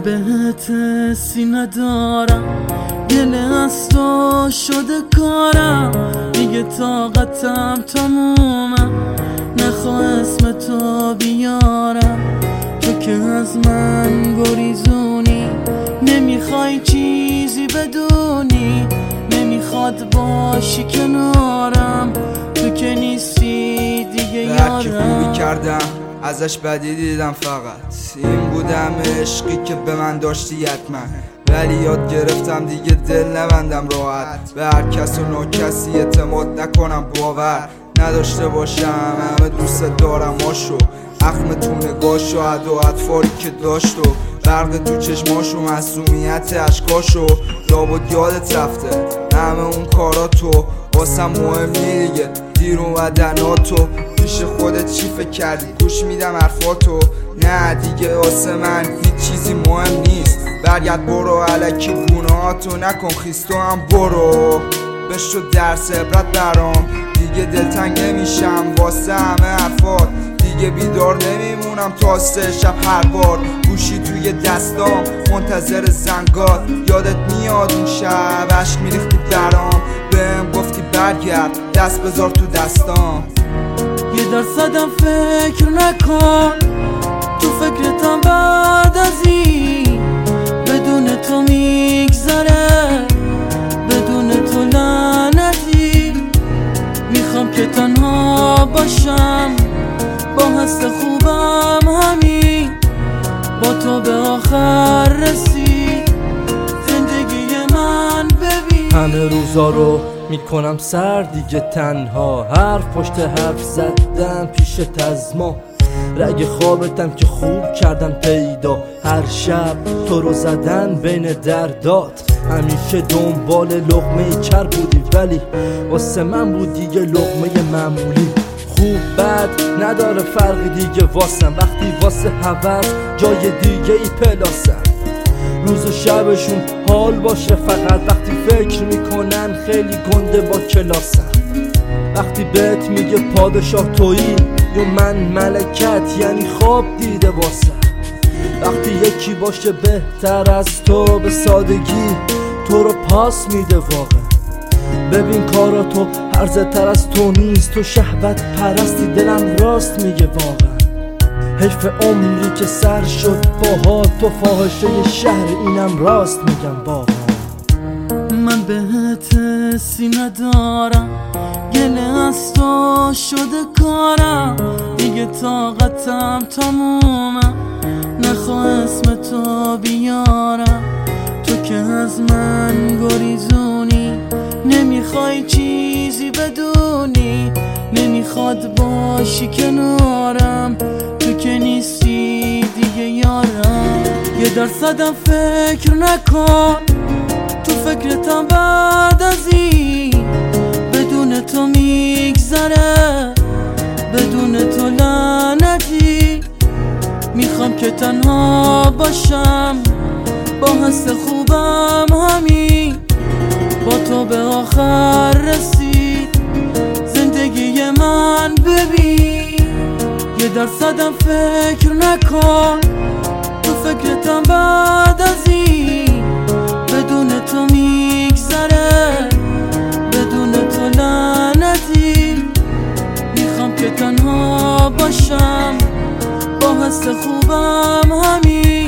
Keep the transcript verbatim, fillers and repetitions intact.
بهت حسی ندارم، گله از تو شده کارم، دیگه طاقتم تمومه، نخواه اسم تو بیارم. تو که از من گریزونی، نمیخوای چیزی بدونی، نمیخواد باشی کنارم، تو که نیستی دیگه یارم. کردم ازش بدی دیدم، فقط این بودم عشقی که به من داشتی حتما، ولی یاد گرفتم دیگه دل نبندم راحت، به هر کس و ناکسی اعتماد نکنم، باور نداشته باشم. همه دوست دارم هاشو، اخم تو نگاشو، عد و اطفاری که داشتو، برق تو چشماشو، معصومیت عشقاشو، لابد یادت رفته همه اون کاراتو، واسم مهمی دیگه دیر اومدناتو. پیش خودت چی فکر کردی؟ گوش میدم حرفاتو، نه دیگه واسه من هیچ چیزی مهم نیست، برگرد برو الکی گناهاتو نکن خیستو هم برو، بشو درس عبرت برام، دیگه دلتنگ نمیشم واسه همه حرفات، دیگه بیدار نمیمونم تا سه شب هر بار، گوشی توی دستام منتظر زنگات، یادت میاد اون شب عشق میریختی برام، بهم گفتی برگرد دست بذار تو دستام. یه درصدم فکر نکن، تو فکرتم بعد از این، بدون تو میگذره، بدون تو لعنتی، میخوام که تنها باشم، با حس خوبم همین، با تو به آخر رسید زندگی من. ببین همه روزا رو میکنم سر دیگه تنها، حرف پشت حرف زدن پیشت از ما، رگ خوابتم که خوب کردن پیدا، هر شب تو رو زدن بین دردات، همیشه دنبال لقمه کر بودی، ولی واسه من بود دیگه لقمه معمولی. خوب بد نداره فرقی دیگه واسم، وقتی واسه هوس جای دیگه ای پلاسم، روز و شبشون حال باشه فقط، وقتی فکر میکنن خیلی گنده با کلاسم، وقتی بهت میگه پادشاه تویی یا من ملکت، یعنی خواب دیده واسه، وقتی یکی باشه بهتر از تو به سادگی تو رو پاس میده واقعا. ببین کارا تو هرزه تر از تو نیست، تو شهوت پرستی دلم راست میگه واقعا، حیف عمری که سر شد باها، تو فاحشه شهر اینم راست میگم واقعا. من بهت حسی ندارم، گله از تو شده کارم، دیگه طاقتم تمومه، نخواه اسم تو بیارم، تو که از من گریزونی، نمیخوای چیزی بدونی، نمیخواد باشی کنارم، تو که نیستی دیگه یارم. یه درصدم فکر نکن، تو فکرتم بعد از این، بدون تو میگذره، بدون تو لعنتی، میخوام که تنها باشم، با حس خوبم همین، با تو به آخر رسید زندگی من. ببین یه درصدم فکر نکن، تو فکرتم بعد از این، بدون تو میگذره، بدون تو لعنتی، میخوام که تنها باشم، با حس خوبم همین.